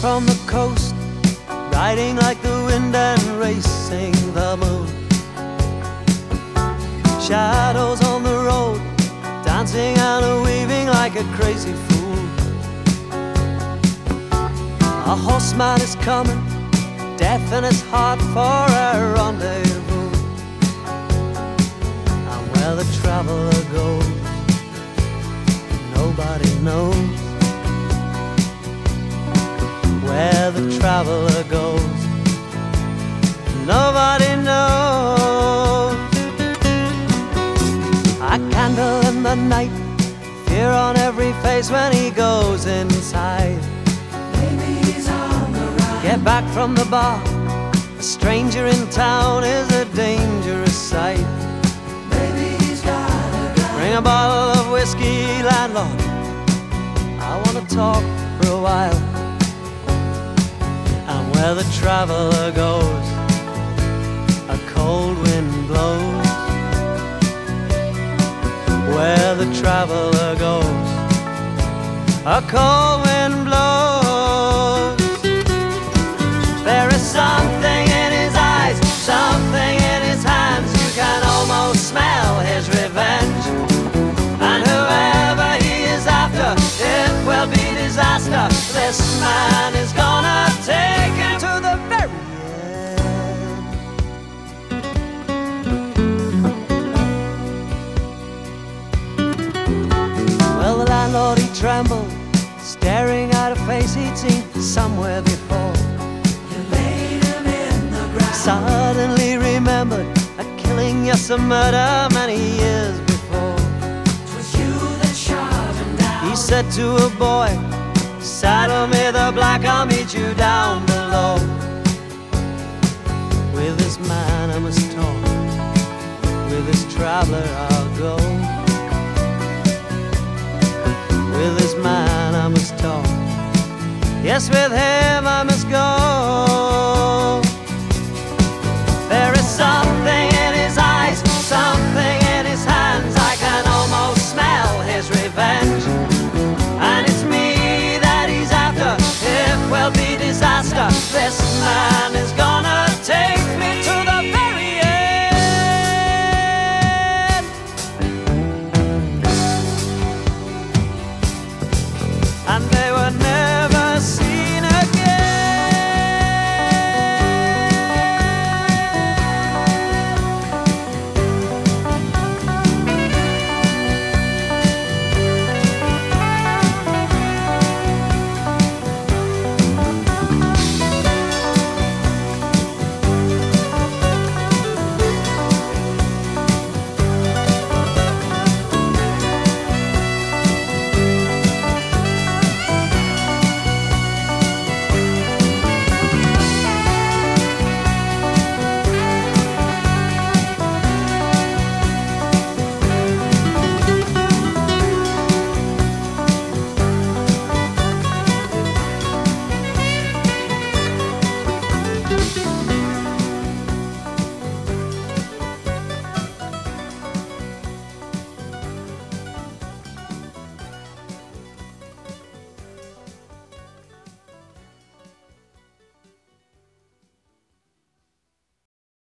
from the coast, riding like the wind and racing the moon. Shadows on the road, dancing and weaving like a crazy fool. A horseman is coming, death in his heart for a rendezvous. And where the traveler goes, nobody knows. Where the traveler goes, nobody knows. A candle in the night, fear on every face when he goes inside. Maybe he's on the run. Get back from the bar, a stranger in town is a dangerous sight. Maybe he's got a gun. Bring a bottle of whiskey, landlord, I wanna talk for a while. And where the traveler goes, a cold wind blows. Where the traveler goes, a cold wind blows. There is something in his eyes, something in his hands, you can almost smell his revenge. And whoever he is after, it will be disaster. This man is gonna take him to the very end. Well, the landlord, he trembled, staring at a face he'd seen somewhere before. You laid him in the ground. Suddenly remembered a killing, yes, a murder many years before. 'Twas you that shot him down. He said to a boy, saddle me the black, I'll meet you down below. With this man I must talk, with this traveler I'll go. With this man I must talk, yes, with him I must go.